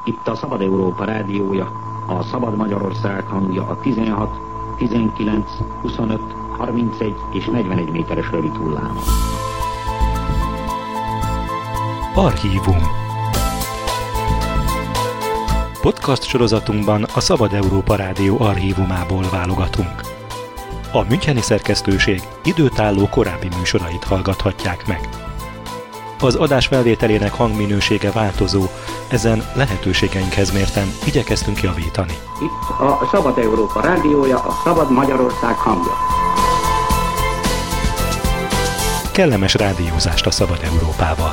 Itt a Szabad Európa rádiója, a Szabad Magyarország hangja a 16, 19, 25, 31 és 41 méteres rövid hullámon. Archívum. Podcast sorozatunkban a Szabad Európa Rádió archívumából válogatunk. A müncheni szerkesztőség időtálló korábbi műsorait hallgathatják meg. Az adás felvételének hangminősége változó, ezen lehetőségeinkhez mérten igyekeztünk javítani. Itt a Szabad Európa rádiója, a Szabad Magyarország hangja. Kellemes rádiózást a Szabad Európával!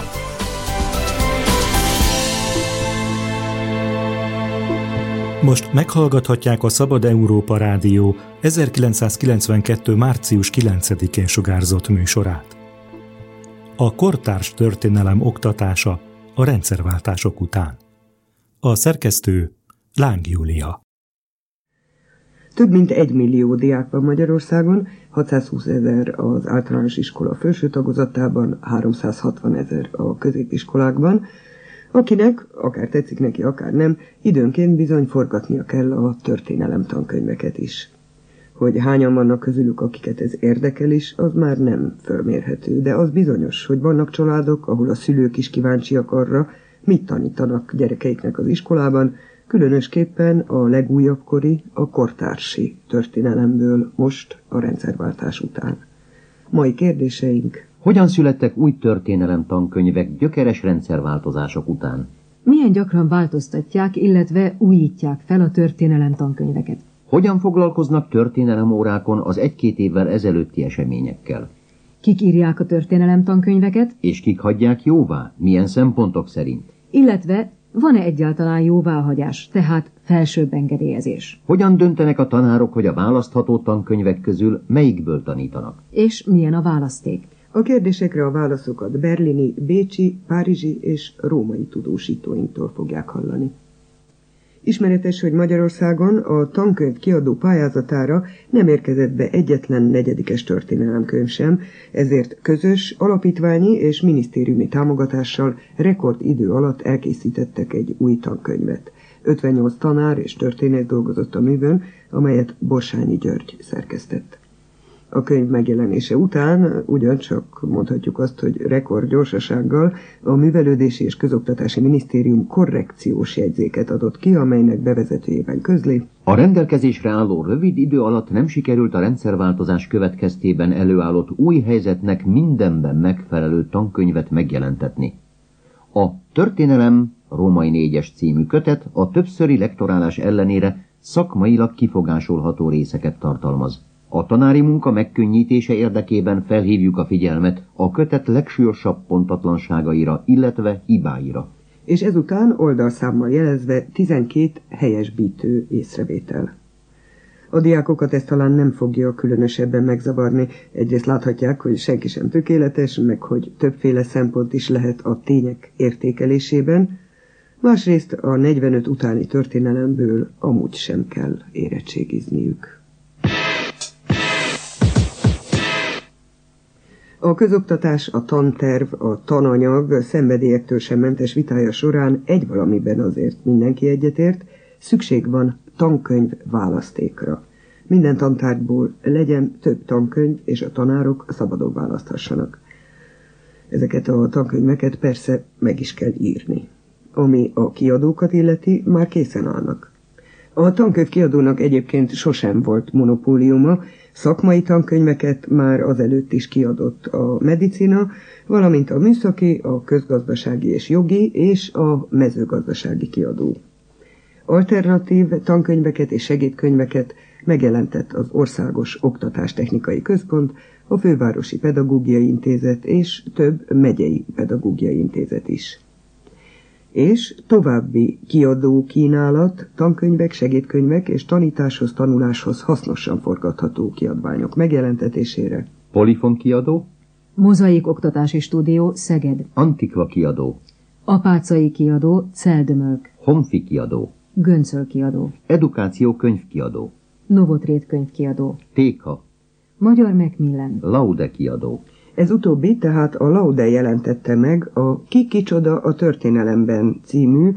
Most meghallgathatják a Szabad Európa Rádió 1992. március 9-én sugárzott műsorát. A kortárs történelem oktatása a rendszerváltások után. A szerkesztő Láng Júlia. Több mint 1 millió diák van Magyarországon, 620 000 az általános iskola felső tagozatában, 360 000 a középiskolákban, akinek, akár tetszik neki, akár nem, időnként bizony forgatnia kell a történelem tankönyveket is. Hogy hányan vannak közülük, akiket ez érdekel is, az már nem fölmérhető, de az bizonyos, hogy vannak családok, ahol a szülők is kíváncsiak arra, mit tanítanak gyerekeiknek az iskolában, különösképpen a legújabbkori, a kortársi történelemből most a rendszerváltás után. Mai kérdéseink: hogyan születtek új történelem tankönyvek gyökeres rendszerváltozások után? Milyen gyakran változtatják, illetve újítják fel a történelem tankönyveket? Hogyan foglalkoznak történelem órákon az 1-2 évvel ezelőtti eseményekkel? Kik írják a történelem tankönyveket? És kik hagyják jóvá? Milyen szempontok szerint? Illetve van-e egyáltalán jóváhagyás, tehát felsőbb engedélyezés? Hogyan döntenek a tanárok, hogy a választható tankönyvek közül melyikből tanítanak? És milyen a választék? A kérdésekre a válaszokat berlini, bécsi, párizsi és római tudósítóinktól fogják hallani. Ismeretes, hogy Magyarországon a tankönyv kiadó pályázatára nem érkezett be egyetlen negyedikes történelemkönyv sem, ezért közös, alapítványi és minisztériumi támogatással rekordidő alatt elkészítettek egy új tankönyvet. 58 tanár és történész dolgozott a művön, amelyet Borsányi György szerkesztett. A könyv megjelenése után ugyancsak mondhatjuk azt, hogy rekord gyorsasággal a Művelődési és Közoktatási Minisztérium korrekciós jegyzéket adott ki, amelynek bevezetőjében közli: a rendelkezésre álló rövid idő alatt nem sikerült a rendszerváltozás következtében előállott új helyzetnek mindenben megfelelő tankönyvet megjelentetni. A Történelem római 4-es című kötet a többszöri lektorálás ellenére szakmailag kifogásolható részeket tartalmaz. A tanári munka megkönnyítése érdekében felhívjuk a figyelmet a kötet legsúlyosabb pontatlanságaira, illetve hibáira. És ezután oldalszámmal jelezve 12 helyesbítő észrevétel. A diákokat ez talán nem fogja különösebben megzavarni. Egyrészt láthatják, hogy senki sem tökéletes, meg hogy többféle szempont is lehet a tények értékelésében. Másrészt a 45 utáni történelemből amúgy sem kell érettségizniük. A közoktatás, a tanterv, a tananyag szenvedélyektől sem mentes vitája során egy valamiben azért mindenki egyetért, szükség van tankönyv választékra. Minden tantárgyból legyen több tankönyv, és a tanárok szabadon választhassanak. Ezeket a tankönyveket persze meg is kell írni. Ami a kiadókat illeti, már készen állnak. A tankönyv kiadónak egyébként sosem volt monopóliuma, szakmai tankönyveket már azelőtt is kiadott a medicina, valamint a műszaki, a közgazdasági és jogi és a mezőgazdasági kiadó. Alternatív tankönyveket és segédkönyveket megjelentett az Országos Oktatástechnikai Központ, a Fővárosi Pedagógiai Intézet és több megyei pedagógiai intézet is. És további kiadó kínálat, tankönyvek, segédkönyvek és tanításhoz, tanuláshoz hasznosan forgatható kiadványok megjelentetésére. Polifon kiadó, Mozaik Oktatási Stúdió, Szeged, Antikva kiadó, Apácai kiadó, Celdömölk, Honfi kiadó, Göncöl kiadó, Edukáció könyvkiadó, Novotrét könyvkiadó, Téka, Magyar Macmillan, Laude kiadó. Ez utóbbi tehát a Laude jelentette meg a Ki kicsoda a történelemben című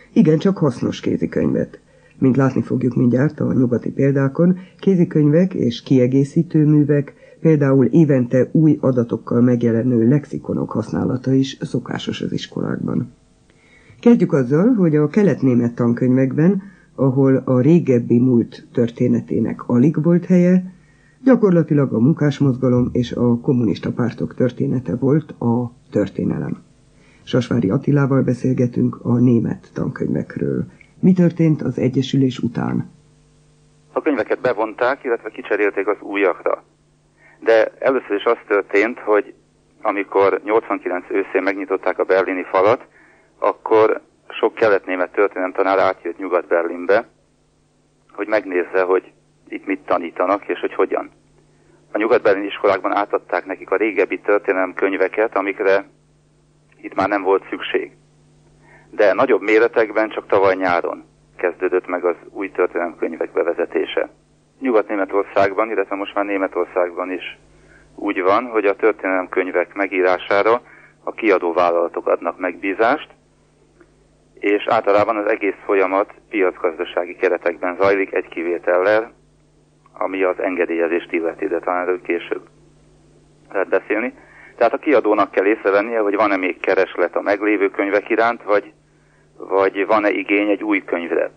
igencsak hasznos kézikönyvet. Mint látni fogjuk mindjárt a nyugati példákon, kézikönyvek és kiegészítő művek, például évente új adatokkal megjelenő lexikonok használata is szokásos az iskolákban. Kezdjük azzal, hogy a kelet-német tankönyvekben, ahol a régebbi múlt történetének alig volt helye, gyakorlatilag a munkásmozgalom és a kommunista pártok története volt a történelem. Sasvári Attilával beszélgetünk a német tankönyvekről. Mi történt az egyesülés után? A könyveket bevonták, illetve kicserélték az újakra. De először is az történt, hogy amikor 89 őszén megnyitották a berlini falat, akkor sok kelet-német történelemtanár átjött Nyugat-Berlinbe, hogy megnézze, hogy itt mit tanítanak, és hogy hogyan. A nyugat-berlini iskolákban átadták nekik a régebbi történelemkönyveket, amikre itt már nem volt szükség. De nagyobb méretekben csak tavaly nyáron kezdődött meg az új történelemkönyvek bevezetése. Nyugat-Németországban, illetve most már Németországban is úgy van, hogy a történelemkönyvek megírására a kiadóvállalatok adnak megbízást, és általában az egész folyamat piacgazdasági keretekben zajlik egy kivétellel, ami az engedélyezést illeti, de talán erről később lehet beszélni. Tehát a kiadónak kell észrevennie, hogy van-e még kereslet a meglévő könyvek iránt, vagy van-e igény egy új könyvre.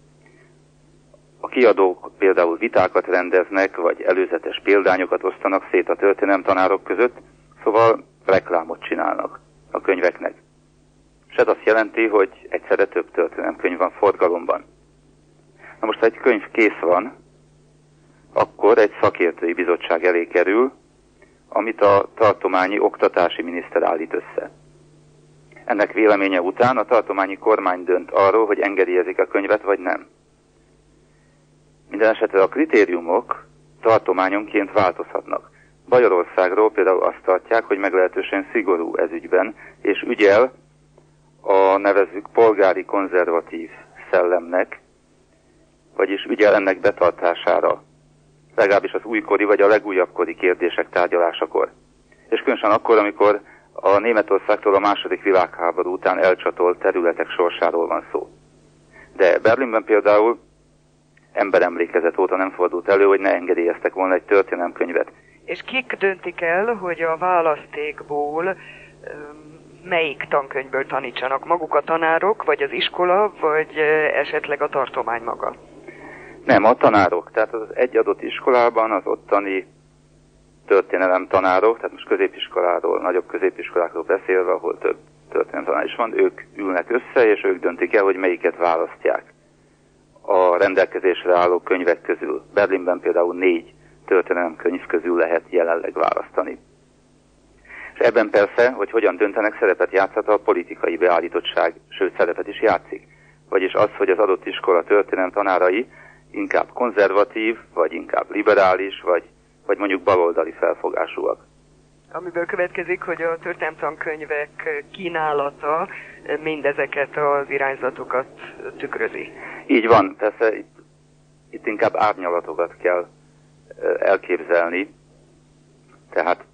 A kiadók például vitákat rendeznek, vagy előzetes példányokat osztanak szét a történelemtanárok között, szóval reklámot csinálnak a könyveknek. És ez azt jelenti, hogy egyszerre több történelemkönyv van forgalomban. Na most, ha egy könyv kész van, akkor egy szakértői bizottság elé kerül, amit a tartományi oktatási miniszter állít össze. Ennek véleménye után a tartományi kormány dönt arról, hogy engedélyezik a könyvet, vagy nem. Minden esetre a kritériumok tartományonként változhatnak. Bajorországról például azt tartják, hogy meglehetősen szigorú ez ügyben, és ügyel a nevezzük polgári konzervatív szellemnek, vagyis ügyel ennek betartására, legalábbis az újkori vagy a legújabbkori kérdések tárgyalásakor. És különösen akkor, amikor a Németországtól a II. Világháború után elcsatolt területek sorsáról van szó. De Berlinben például emberemlékezet óta nem fordult elő, hogy ne engedélyeztek volna egy történelemkönyvet. És kik döntik el, hogy a választékból melyik tankönyvből tanítsanak? Maguk a tanárok, vagy az iskola, vagy esetleg a tartomány maga? Nem, a tanárok. Tehát az egy adott iskolában az ottani történelemtanárok, tehát most középiskoláról, nagyobb középiskolákról beszélve, ahol több történelemtanár is van, ők ülnek össze, és ők döntik el, hogy melyiket választják a rendelkezésre álló könyvek közül. Berlinben például 4 történelemkönyv közül lehet jelenleg választani. És ebben persze, hogy hogyan döntenek, szerepet játszhat a politikai beállítottság, sőt szerepet is játszik. Vagyis az, hogy az adott iskola történelemtanárai inkább konzervatív, vagy inkább liberális, vagy mondjuk baloldali felfogásúak. Amiből következik, hogy a történelemtankönyvek kínálata mindezeket az irányzatokat tükrözi. Így van, persze itt inkább árnyalatokat kell elképzelni. Tehát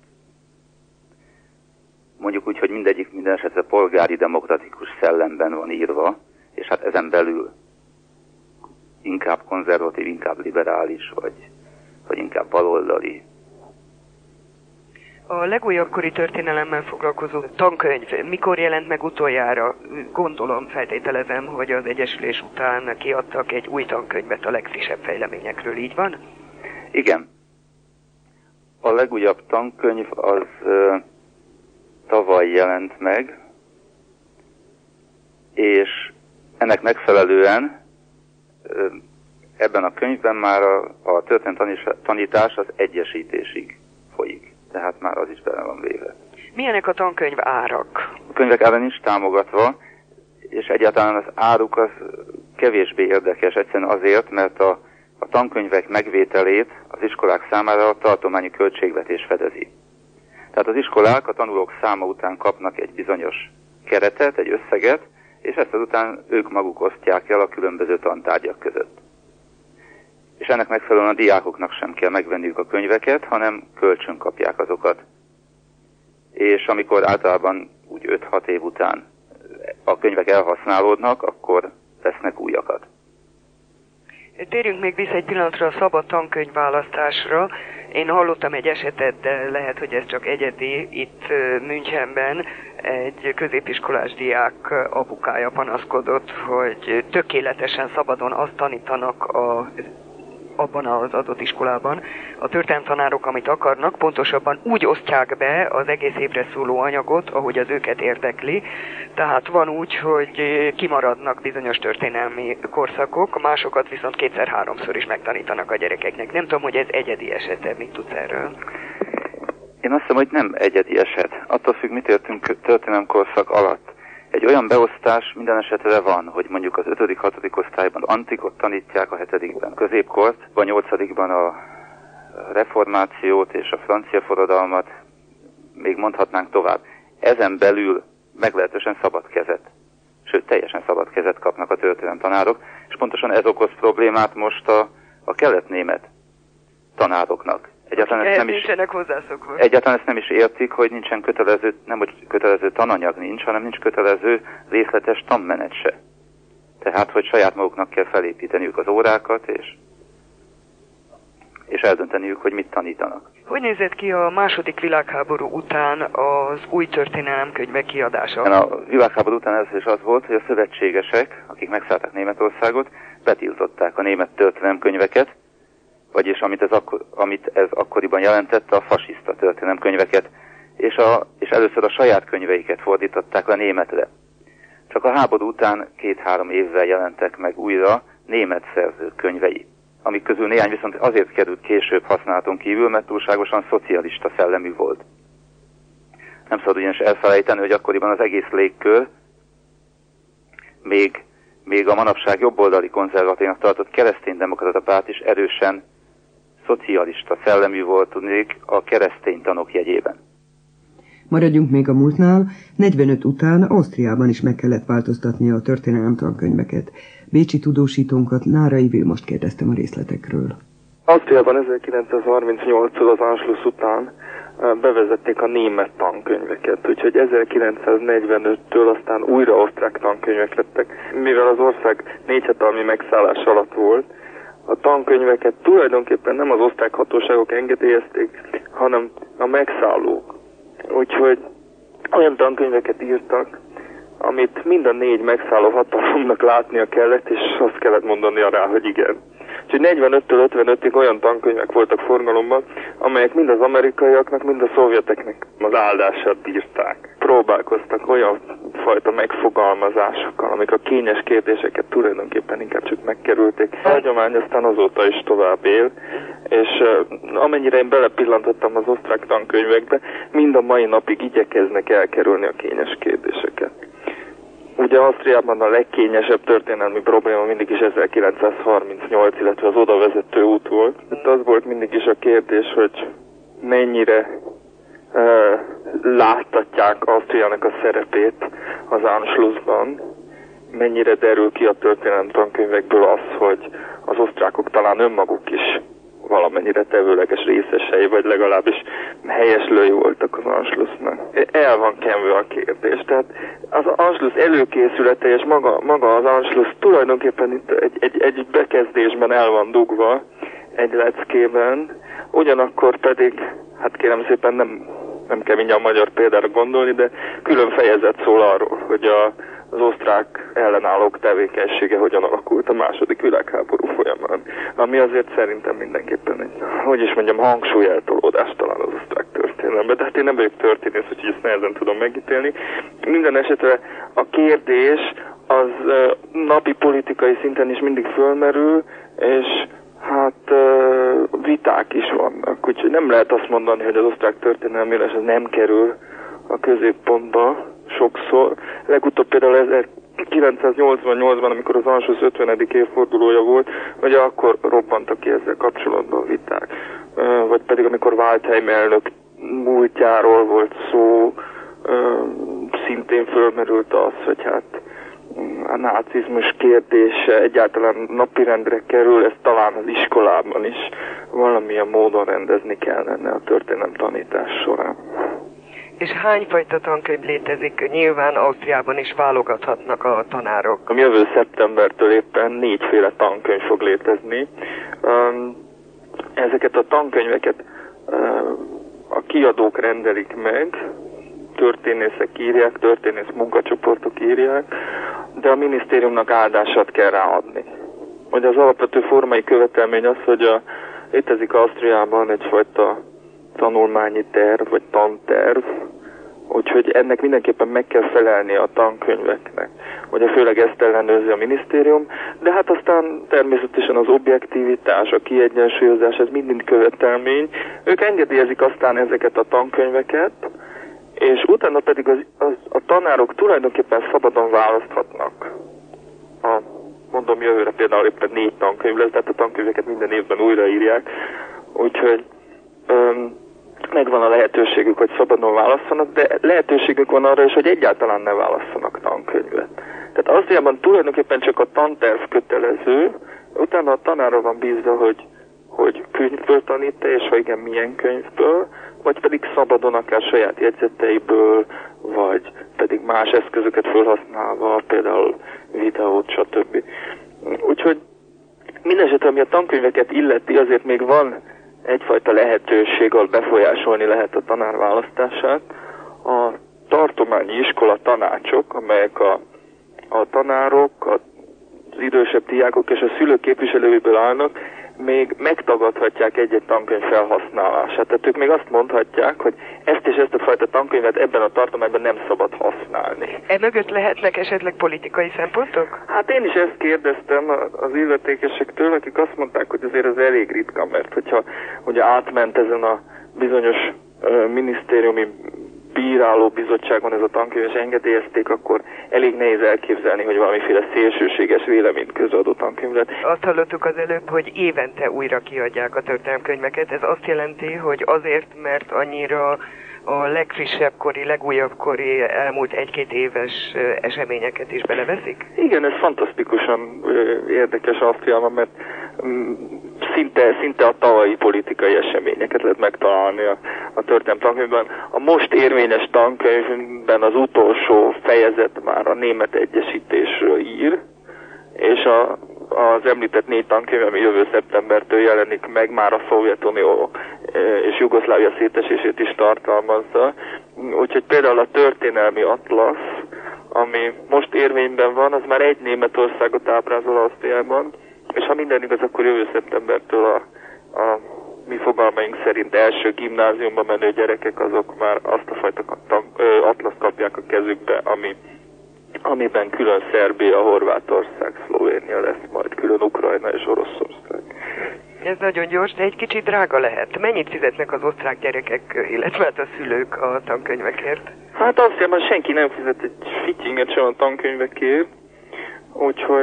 mondjuk úgy, hogy mindegyik minden esetre polgári demokratikus szellemben van írva, és hát ezen belül inkább konzervatív, inkább liberális, vagy inkább baloldali. A legújabbkori történelemmel foglalkozó tankönyv mikor jelent meg utoljára? Gondolom, feltételezem, hogy az egyesülés után kiadtak egy új tankönyvet a legfrissebb fejleményekről, így van? Igen. A legújabb tankönyv az tavaly jelent meg, és ennek megfelelően ebben a könyvben már a történelemtanítás az egyesítésig folyik. Tehát már az is bele van véve. Milyenek a tankönyv árak? A könyvek ára nincs támogatva, és egyáltalán az áruk az kevésbé érdekes, egyszerűen azért, mert a tankönyvek megvételét az iskolák számára a tartományi költségvetés fedezi. Tehát az iskolák a tanulók száma után kapnak egy bizonyos keretet, egy összeget, és ezt azután ők maguk osztják el a különböző tantárgyak között. És ennek megfelelően a diákoknak sem kell megvenniük a könyveket, hanem kölcsön kapják azokat. És amikor általában úgy 5-6 év után a könyvek elhasználódnak, akkor vesznek újakat. Térjünk még vissza egy pillanatra a szabad tankönyvválasztásra. Én hallottam egy esetet, de lehet, hogy ez csak egyedi. Itt Münchenben egy középiskolás diák apukája panaszkodott, hogy tökéletesen szabadon azt tanítanak abban az adott iskolában a történelemtanárok, amit akarnak, pontosabban úgy osztják be az egész évre szóló anyagot, ahogy az őket érdekli. Tehát van úgy, hogy kimaradnak bizonyos történelmi korszakok, másokat viszont 2-3-szor is megtanítanak a gyerekeknek. Nem tudom, hogy ez egyedi esete, mit tudsz erről? Én azt hiszem, hogy nem egyedi eset. Attól függ, mit értünk történelemkorszak alatt. Egy olyan beosztás minden esetre van, hogy mondjuk az 5.-6. osztályban antikot tanítják, a 7. középkort, a 8. a reformációt és a francia forradalmat, még mondhatnánk tovább. Ezen belül meglehetősen szabad kezet, sőt teljesen szabad kezet kapnak a történelemtanárok, és pontosan ez okoz problémát most a kelet-német tanároknak. Egyáltalán ezt nem is értik, hogy nincsen kötelező, nem hogy kötelező tananyag nincs, hanem nincs kötelező részletes tanmenet se. Tehát, hogy saját maguknak kell felépíteniük az órákat, és eldönteniük, hogy mit tanítanak. Hogy nézett ki a II. Világháború után az új történelemkönyvek kiadása? A világháború után először is az volt, hogy a szövetségesek, akik megszállták Németországot, betiltották a német történelemkönyveket, vagyis amit ez akkoriban jelentette, a fasiszta történelemkönyveket, és először a saját könyveiket fordították le németre. Csak a háború után 2-3 évvel jelentek meg újra német szerzők könyvei, amik közül néhány viszont azért került később használaton kívül, mert túlságosan szocialista szellemű volt. Nem szabad ugyanis elfelejteni, hogy akkoriban az egész légkör még a manapság jobboldali konzervatívnak tartott kereszténydemokrata párt is erősen szocialista szellemű volt, tudnék, a kereszténytanok jegyében. Maradjunk még a múltnál. 45 után Ausztriában is meg kellett változtatnia a történelemtankönyveket. Bécsi tudósítónkat, Nárai Vilmost kérdeztem a részletekről. Ausztriában 1938-től az Anschluss után bevezették a német tankönyveket, úgyhogy 1945-től aztán újra osztrák tankönyvek lettek. Mivel az ország 4 hatalmi megszállás alatt volt, a tankönyveket tulajdonképpen nem az osztrák hatóságok engedélyezték, hanem a megszállók. Úgyhogy olyan tankönyveket írtak, amit mind a 4 megszálló hatalomnak látnia kellett, és azt kellett mondania rá, hogy igen. Úgyhogy 45-től 55-ig olyan tankönyvek voltak forgalomban, amelyek mind az amerikaiaknak, mind a szovjeteknek az áldását bírták. Próbálkoztak olyan fajta megfogalmazásokkal, amik a kényes kérdéseket tulajdonképpen inkább csak megkerülték. A hagyomány aztán azóta is tovább él, és amennyire én belepillantottam az osztrák tankönyvekbe, mind a mai napig igyekeznek elkerülni a kényes kérdéseket. Ugye Ausztriában a legkényesebb történelmi probléma mindig is 1938, illetve az oda vezető út volt. Itt az volt mindig is a kérdés, hogy mennyire láttatják Ausztriának a szerepét az Anschlussban, mennyire derül ki a történelemtankönyvekből az, hogy az osztrákok talán önmaguk is valamennyire tevőleges részesei, vagy legalábbis helyeslői voltak az Anschlussnak. El van kenve a kérdés. Tehát az Anschluss előkészülete és maga az Anschluss tulajdonképpen itt egy bekezdésben el van dugva, egy leckében, ugyanakkor pedig, hát kérem szépen nem kell mindjárt magyar példára gondolni, de külön fejezet szól arról, hogy az osztrák ellenállók tevékenysége hogyan alakult a II. Világháború folyamán. Ami azért szerintem mindenképpen egy, hangsúlyeltolódás talán az osztrák történelemben. De hát én nem vagyok történész, úgyhogy ezt nehezen tudom megítélni. Minden esetre a kérdés az napi politikai szinten is mindig fölmerül, és hát viták is vannak. Úgyhogy nem lehet azt mondani, hogy az osztrák történelmírás nem kerül a középpontba sokszor. Legutóbb például 1988-ban, amikor az Anschluss 50. évfordulója volt, ugye akkor robbantak ki ezzel kapcsolatban viták. Vagy pedig amikor Waldheim elnök múltjáról volt szó, szintén fölmerült az, hogy hát a nácizmus kérdése egyáltalán napirendre kerül, ez talán az iskolában is valamilyen módon rendezni kellene a történelemtanítás során. És hányfajta tankönyv létezik? Nyilván Ausztriában is válogathatnak a tanárok. A jövő szeptembertől éppen 4 féle tankönyv fog létezni. Ezeket a tankönyveket a kiadók rendelik meg, történészek írják, történész munkacsoportok írják, de a minisztériumnak áldásat kell ráadni. Ugye az alapvető formai követelmény az, hogy létezik Ausztriában egyfajta tanulmányi terv, vagy tanterv, úgyhogy ennek mindenképpen meg kell felelni a tankönyveknek. Ugye főleg ezt ellenőrzi a minisztérium, de hát aztán természetesen az objektivitás, a kiegyensúlyozás, ez mind követelmény. Ők engedélyezik aztán ezeket a tankönyveket, és utána pedig a tanárok tulajdonképpen szabadon választhatnak. Mondom, jövőre például éppen 4 tankönyv lesz, tehát a tankönyveket minden évben újraírják, úgyhogy megvan a lehetőségük, hogy szabadon válasszanak, de lehetőségük van arra is, hogy egyáltalán ne válasszanak tankönyvet. Tehát Ausztriában tulajdonképpen csak a tanterv kötelező, utána a tanára van bízva, hogy könyvből tanít-e, és ha igen, milyen könyvből, vagy pedig szabadon akár saját jegyzeteiből, vagy pedig más eszközöket felhasználva, például videót, stb. Úgyhogy mindesetre, ami a tankönyveket illeti, azért még van egyfajta lehetőség, ahol befolyásolni lehet a tanár választását. A tartományi iskola tanácsok, amelyek a tanárok, az idősebb diákok és a szülők képviselőiből állnak, még megtagadhatják egy-egy tankönyv felhasználását. Tehát ők még azt mondhatják, hogy ezt és ezt a fajta tankönyvet ebben a tartományban nem szabad használni. Mögött lehetnek esetleg politikai szempontok? Hát én is ezt kérdeztem az illetékesektől, akik azt mondták, hogy azért ez elég ritka, mert hogyha ugye átment ezen a bizonyos minisztériumi bírálóbizottságon ez a tankönyv, és engedélyezték, akkor elég nehéz elképzelni, hogy valamiféle szélsőséges véleményt közadó tankönyv lett. Azt hallottuk az előbb, hogy évente újra kiadják a történelemkönyveket. Ez azt jelenti, hogy azért, mert annyira a legfrissebb kori, legújabb kori, elmúlt 1-2 éves eseményeket is beleveszik? Igen, ez fantasztikusan érdekes Ausztriában, mert szinte a tavalyi politikai eseményeket lehet megtalálni a történelem tankönyvben. A most érvényes tankönyvben az utolsó fejezet már a német egyesítésről ír, és az említett 4 tankönyv, ami jövő szeptembertől jelenik meg, már a Szovjetunió és Jugoszlávia szétesését is tartalmazza. Úgyhogy például a történelmi atlasz, ami most érvényben van, az már egy Németországot ábrázol Ausztriában, és ha minden igaz, akkor jövő szeptembertől a mi fogalmaink szerint első gimnáziumba menő gyerekek azok már azt a fajta atlaszt kapják a kezükbe, amiben külön Szerbia, Horvátország, Szlovénia lesz, majd külön Ukrajna és Oroszország. Ez nagyon gyors, de egy kicsit drága lehet. Mennyit fizetnek az osztrák gyerekek, illetve a szülők a tankönyvekért? Hát azt hiszem, hogy senki nem fizet egy fittyinget sem a tankönyvekért, úgyhogy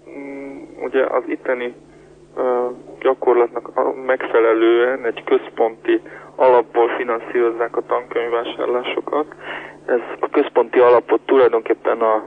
ugye az itteni gyakorlatnak megfelelően egy központi alapból finanszírozzák a tankönyvvásárlásokat. Ez a központi alapot tulajdonképpen a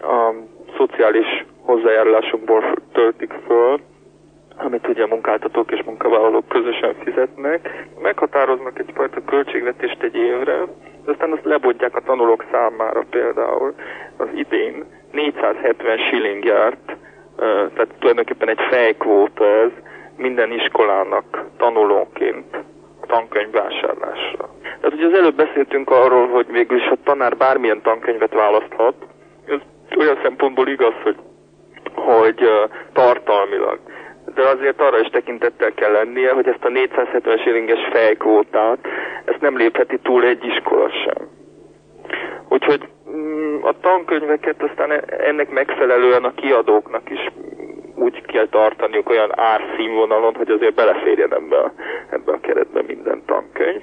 szociális hozzájárulásokból töltik föl, amit ugye munkáltatók és munkavállalók közösen fizetnek. Meghatároznak egyfajta költségvetést egy évre, de aztán azt lebontják a tanulók számára. Például az idén 470 shilling járt, tehát tulajdonképpen egy fejkvóta ez minden iskolának tanulóként tankönyvvásárlásra. Tehát ugye az előbb beszéltünk arról, hogy végül is a tanár bármilyen tankönyvet választhat. Ez olyan szempontból igaz, hogy tartalmilag. De azért arra is tekintettel kell lennie, hogy ezt a 470 shillinges fejkvótát, ezt nem lépheti túl egy iskola sem. Úgyhogy a tankönyveket aztán ennek megfelelően a kiadóknak is úgy kell tartaniuk olyan árszínvonalon, hogy azért beleférjen ebbe a keretbe minden tankönyv.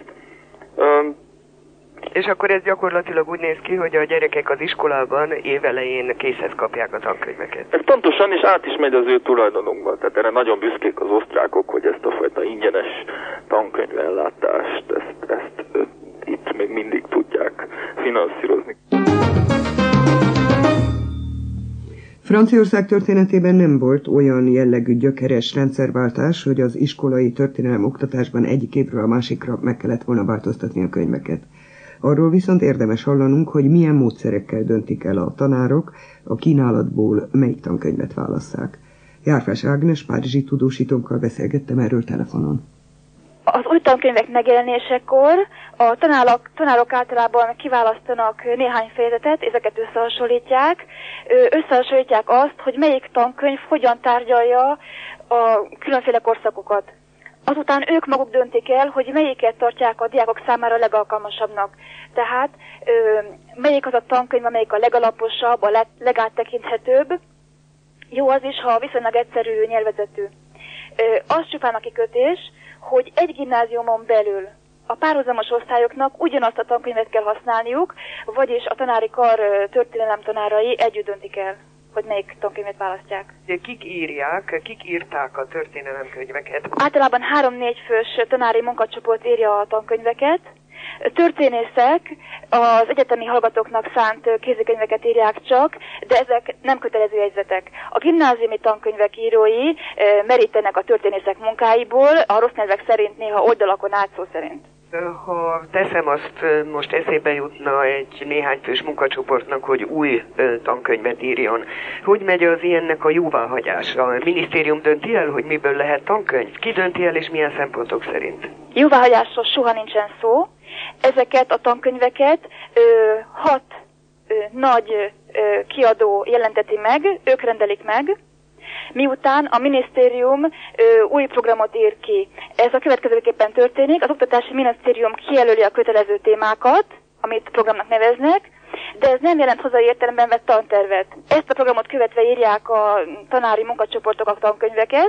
És akkor ez gyakorlatilag úgy néz ki, hogy a gyerekek az iskolában évelején készhez kapják a tankönyveket. Ez pontosan, és át is megy az ő tulajdonunkba. Tehát erre nagyon büszkék az osztrákok, hogy ezt a fajta ingyenes tankönyvellátást, ezt itt még mindig tudják finanszírozni. Franciaország történetében nem volt olyan jellegű gyökeres rendszerváltás, hogy az iskolai történelem oktatásban egyik évről a másikra meg kellett volna változtatni a könyveket. Arról viszont érdemes hallanunk, hogy milyen módszerekkel döntik el a tanárok, a kínálatból melyik tankönyvet válasszák. Járfás Ágnes párizsi tudósítónkkal beszélgettem erről telefonon. Az új tankönyvek megjelenésekor a tanárok általában kiválasztanak néhány fejezetet, ezeket összehasonlítják azt, hogy melyik tankönyv hogyan tárgyalja a különféle korszakokat. Azután ők maguk döntik el, hogy melyiket tartják a diákok számára legalkalmasabbnak. Tehát melyik az a tankönyv, amelyik a legalaposabb, a legáttekinthetőbb. Jó az is, ha viszonylag egyszerű nyelvezetű. Az csupán a kikötés, hogy egy gimnáziumon belül a párhuzamos osztályoknak ugyanazt a tankönyvet kell használniuk, vagyis a tanári kar történelem tanárai együtt döntik el, hogy melyik tankönyvet választják. Kik írták a történelemkönyveket? Általában 3-4 fős tanári munkacsoport írja a tankönyveket. Történészek az egyetemi hallgatóknak szánt kézikönyveket írják csak, de ezek nem kötelező jegyzetek. A gimnáziumi tankönyvek írói merítenek a történészek munkáiból, a rossz nevek szerint néha oldalakon át szó szerint. Ha teszem azt, most eszébe jutna egy néhány fős munkacsoportnak, hogy új tankönyvet írjon. Hogy megy az ilyennek a jóváhagyása? A minisztérium dönti el, hogy miből lehet tankönyv? Ki dönti el és milyen szempontok szerint? Jóváhagyásról soha nincsen szó. Ezeket a tankönyveket 6 nagy kiadó jelenteti meg, ők rendelik meg, miután a minisztérium új programot ír ki. Ez a következőképpen történik, az Oktatási Minisztérium kijelöli a kötelező témákat, amit programnak neveznek, de ez nem jelent hazai értelemben vett tantervet. Ezt a programot követve írják a tanári munkacsoportok a tankönyveket.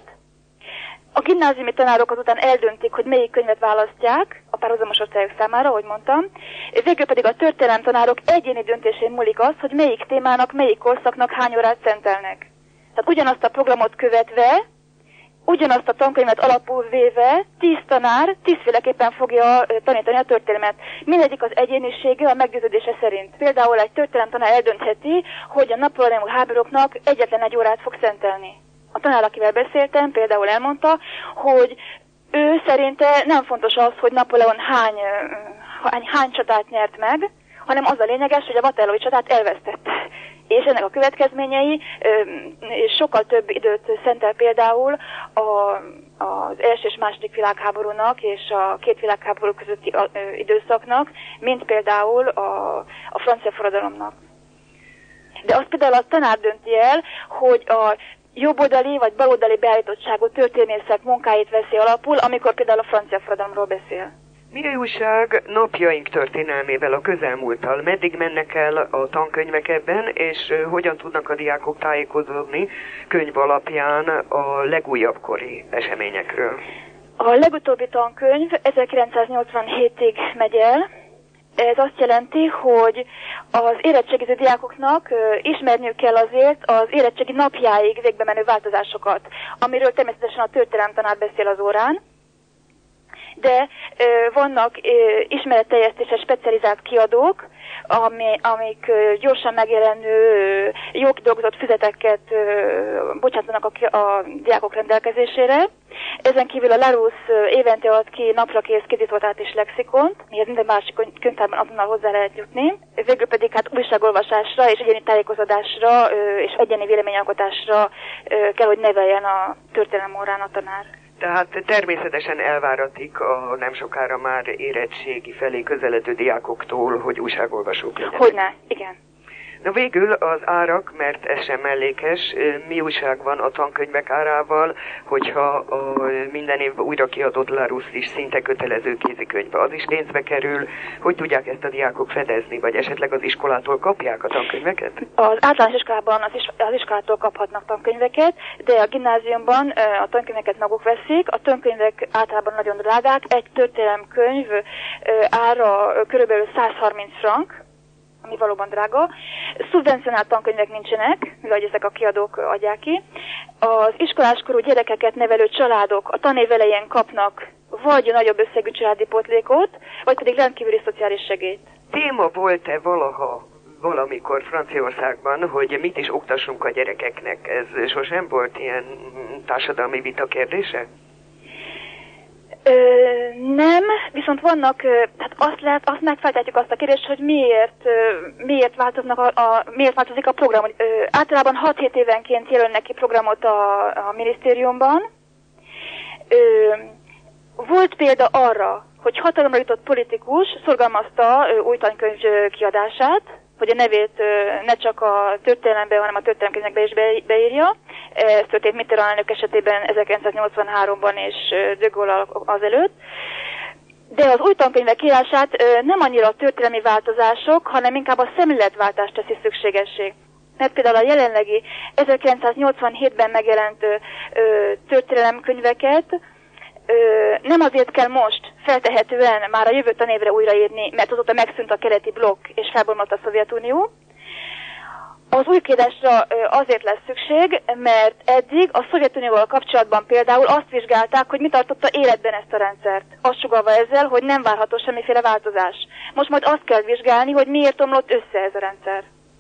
A gimnáziumi tanárok azután eldöntik, hogy melyik könyvet választják a párhuzamos osztályok számára, ahogy mondtam. Végül pedig a történelem tanárok egyéni döntésén múlik az, hogy melyik témának, melyik korszaknak hány órát szentelnek. Tehát ugyanazt a programot követve, ugyanazt a tankönyvet alapul véve 10 tanár 10-féleképpen fogja tanítani a történelmet. Mindegyik az egyénisége a meggyőződése szerint. Például egy történelemtanár eldöntheti, hogy a napóleoni háborúknak egyetlen 1 órát fog szentelni. A tanár, akivel beszéltem, például elmondta, hogy ő szerinte nem fontos az, hogy Napóleon hány csatát nyert meg, hanem az a lényeges, hogy a Waterloo-i csatát elvesztette. És ennek a következményei sokkal több időt szentel például az első és második világháborúnak és a 2 világháború közötti időszaknak, mint például a francia forradalomnak. De azt például a tanár dönti el, hogy a jobboldali vagy baloldali beállítottságú történészek munkáit veszi alapul, amikor például a francia forradalomról beszél. Mi a újság napjaink történelmével, a közelmúlttal? Meddig mennek el a tankönyvek ebben, és hogyan tudnak a diákok tájékozódni könyv alapján a legújabb kori eseményekről? A legutóbbi tankönyv 1987-ig megy el. Ez azt jelenti, hogy az érettségiző diákoknak ismerniük kell azért az érettségi napjáig végbe menő változásokat, amiről természetesen a történelemtanár beszél az órán. De vannak ismeretteljesztéses specializált kiadók, amik gyorsan megjelenő, jó kidolgozott füzeteket bocsátanak a diákok rendelkezésére. Ezen kívül a Larousse évente ad ki naprakész kézírtótát és lexikont, mihez minden másik könyvtárban azonnal hozzá lehet jutni. Végül pedig újságolvasásra és egyéni tájékozódásra és egyéni véleményalkotásra kell, hogy neveljen a történelem órán a tanár. Tehát természetesen elváratik a nem sokára már érettségi felé közeledő diákoktól, hogy újságolvasók legyenek. Hogyne, igen. Na végül az árak, mert ez sem mellékes, mi újság van a tankönyvek árával, hogyha a minden évben újra kiadott Larousse is szinte kötelező kézikönyvbe, az is pénzbe kerül, hogy tudják ezt a diákok fedezni, vagy esetleg az iskolától kapják a tankönyveket? Az általános iskolában az iskolától kaphatnak tankönyveket, de a gimnáziumban a tankönyveket maguk veszik, a tankönyvek általában nagyon drágák, egy történelemkönyv ára körülbelül 130 frank, ami valóban drága. Szubvencionált tankönyvek nincsenek, mivel ezek a kiadók adják ki. Az iskoláskorú gyerekeket nevelő családok a tanév elején kapnak vagy nagyobb összegű családi pótlékot, vagy pedig rendkívüli szociális segélyt. Téma volt-e valaha valamikor Franciaországban, hogy mit is oktassunk a gyerekeknek? Ez sosem volt ilyen társadalmi vita kérdése? Nem, viszont vannak, tehát azt megfeltetjük azt a kérdést, hogy miért változik a program. Általában 6-7 évenként jelölnek ki programot a minisztériumban. Volt példa arra, hogy hatalomra jutott politikus szorgalmazta új tankönyv kiadását, hogy a nevét ne csak a történelemben, hanem a történelemkönyvekbe is beírja. Ez történt Mitterrand elnök esetében 1983-ban és de Gaulle azelőtt. De az új tankönyvek írását nem annyira a történelmi változások, hanem inkább a szemléletváltást teszi szükségessé. Mert például a jelenlegi 1987-ben megjelent történelemkönyveket nem azért kell most feltehetően már a jövő tanévre újraírni, mert azóta megszűnt a keleti blokk és felbomlott a Szovjetunió. Az új kiadásra azért lesz szükség, mert eddig a Szovjetunióval kapcsolatban például azt vizsgálták, hogy mi tartotta életben ezt a rendszert. Azt sugallva ezzel, hogy nem várható semmiféle változás. Most majd azt kell vizsgálni, hogy miért omlott össze ez a rendszer.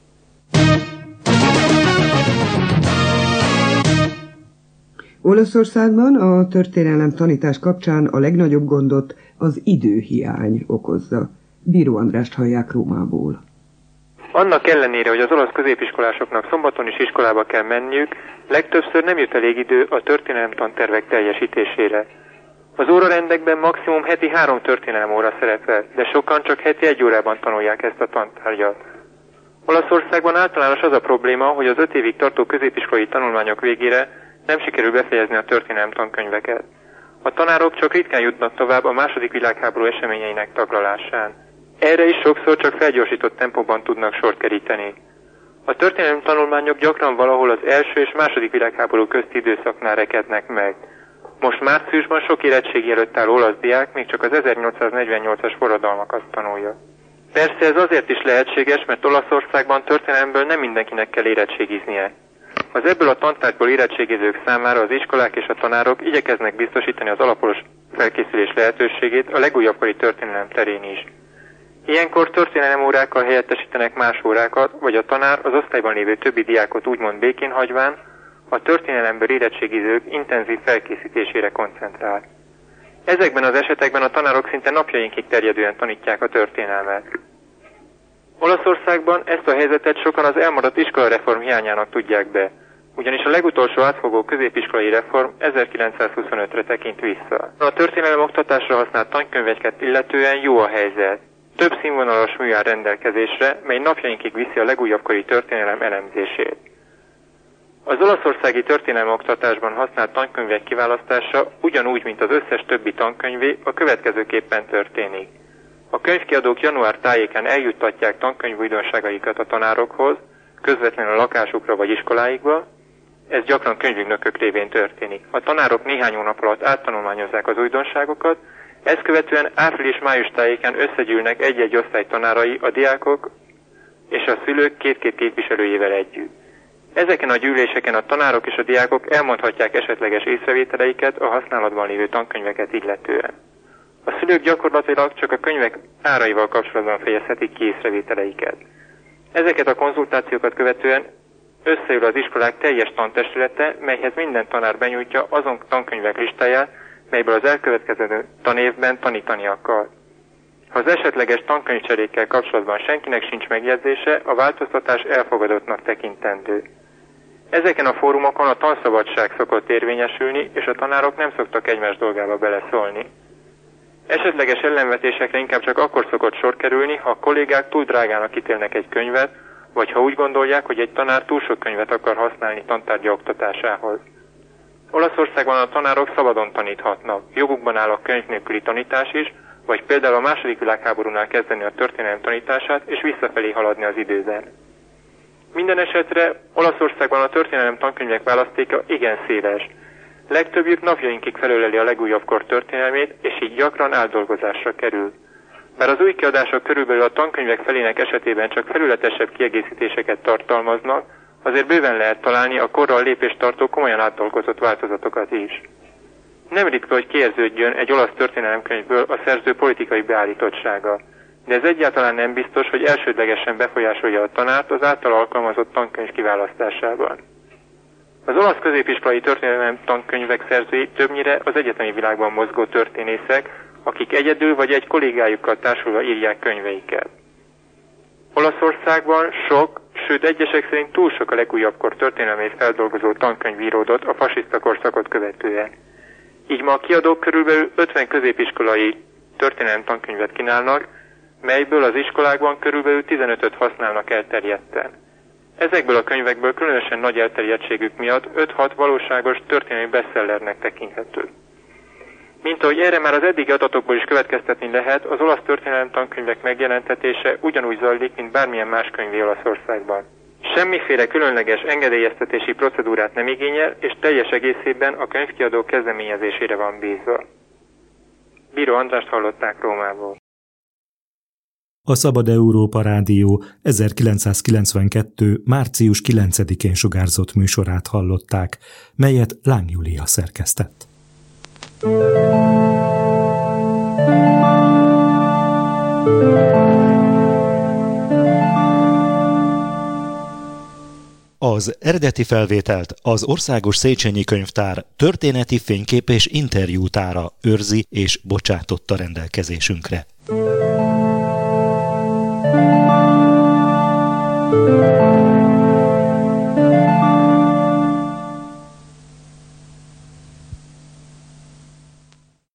Olaszországban a történelem tanítás kapcsán a legnagyobb gondot az időhiány okozza. Bíró Andrást hallják Rómából. Annak ellenére, hogy az olasz középiskolásoknak szombaton is iskolába kell menniük, legtöbbször nem jut elég idő a történelemtantervek teljesítésére. Az órarendekben maximum heti 3 történelemóra szerepel, de sokan csak heti 1 órában tanulják ezt a tantárgyat. Olaszországban általános az a probléma, hogy az 5 évig tartó középiskolai tanulmányok végére nem sikerül befejezni a történelemtankönyveket. A tanárok csak ritkán jutnak tovább a II. Világháború eseményeinek taglalásán. Erre is sokszor csak felgyorsított tempóban tudnak sort keríteni. A történelmi tanulmányok gyakran valahol az első és II. Világháború közti időszaknál rekednek meg. Most márciusban sok érettségi előtt álló olasz diák még csak az 1848-as forradalmakat tanulja. Persze ez azért is lehetséges, mert Olaszországban történelemből nem mindenkinek kell érettségiznie. Az ebből a tantárgyból érettségizők számára az iskolák és a tanárok igyekeznek biztosítani az alapos felkészülés lehetőségét a legújabb kori történelem terén is. Ilyenkor történelem órákkal helyettesítenek más órákat, vagy a tanár az osztályban lévő többi diákot úgymond békén hagyván a történelemből érettségizők intenzív felkészítésére koncentrál. Ezekben az esetekben a tanárok szinte napjainkig terjedően tanítják a történelmet. Olaszországban ezt a helyzetet sokan az elmaradt iskolareform hiányának tudják be, ugyanis a legutolsó átfogó középiskolai reform 1925-re tekint vissza. A történelem oktatásra használt tankönyveket illetően jó a helyzet. Több színvonalas mű áll rendelkezésre, mely napjainkig viszi a legújabb kori történelem elemzését. Az olaszországi történelem oktatásban használt tankönyvek kiválasztása ugyanúgy, mint az összes többi tankönyvé, a következőképpen történik. A könyvkiadók január tájékán eljuttatják tankönyv újdonságaikat a tanárokhoz, közvetlenül a lakásukra vagy iskoláikba. Ez gyakran könyvügynökök révén történik. A tanárok néhány hónap alatt áttanulmányozzák az újdonságokat, ezt követően április-május tájékán összegyűlnek egy-egy osztály tanárai, a diákok és a szülők 2-2 képviselőjével együtt. Ezeken a gyűléseken a tanárok és a diákok elmondhatják esetleges észrevételeiket a használatban lévő tankönyveket illetően. A szülők gyakorlatilag csak a könyvek áraival kapcsolatban fejezhetik ki észrevételeiket. Ezeket a konzultációkat követően összeül az iskolák teljes tantestülete, melyhez minden tanár benyújtja azon tankönyvek listáját, melyből az elkövetkező tanévben tanítani akar. Ha az esetleges tankönyvcserékkel kapcsolatban senkinek sincs megjegyzése, a változtatás elfogadottnak tekintendő. Ezeken a fórumokon a tanszabadság szokott érvényesülni, és a tanárok nem szoktak egymás dolgába beleszólni. Esetleges ellenvetésekre inkább csak akkor szokott sor kerülni, ha a kollégák túl drágának ítélnek egy könyvet, vagy ha úgy gondolják, hogy egy tanár túl sok könyvet akar használni tantárgya oktatásához. Olaszországban a tanárok szabadon taníthatnak, jogukban áll a könyv nélküli tanítás is, vagy például a II. Világháborúnál kezdeni a történelem tanítását, és visszafelé haladni az időben. Minden esetre Olaszországban a történelem tankönyvek választéka igen széles. Legtöbbjük napjainkig felöleli a legújabb kor történelmét, és így gyakran átdolgozásra kerül. Bár az új kiadások körülbelül a tankönyvek felének esetében csak felületesebb kiegészítéseket tartalmaznak, azért bőven lehet találni a korral lépést tartó komolyan átdolgozott változatokat is. Nem ritka, hogy kiérződjön egy olasz történelemkönyvből a szerző politikai beállítottsága, de ez egyáltalán nem biztos, hogy elsődlegesen befolyásolja a tanárt az által alkalmazott tankönyv kiválasztásában. Az olasz középiskolai történelem tankönyvek szerzői többnyire az egyetemi világban mozgó történészek, akik egyedül vagy egy kollégájukkal társulva írják könyveiket. Olaszországban sok, sőt egyesek szerint túl sok a legújabb kor történelmét feldolgozó tankönyv íródott a fasiszta korszakot követően. Így ma a kiadók körülbelül 50 középiskolai történelem tankönyvet kínálnak, melyből az iskolákban körülbelül 15-öt használnak elterjedten. Ezekből a könyvekből különösen nagy elterjedtségük miatt 5-6 valóságos történelmi bestsellernek tekinthető. Mint ahogy erre már az eddigi adatokból is következtetni lehet, az olasz történelem tankönyvek megjelentetése ugyanúgy zajlik, mint bármilyen más könyvé Olaszországban. Semmiféle különleges engedélyeztetési procedúrát nem igényel, és teljes egészében a könyvkiadó kezdeményezésére van bízva. Bíró Andrást hallották Rómából. A Szabad Európa Rádió 1992. március 9-én sugárzott műsorát hallották, melyet Láng Júlia szerkesztett. Az eredeti felvételt az Országos Széchenyi Könyvtár történeti fénykép és interjútára őrzi és bocsátotta rendelkezésünkre.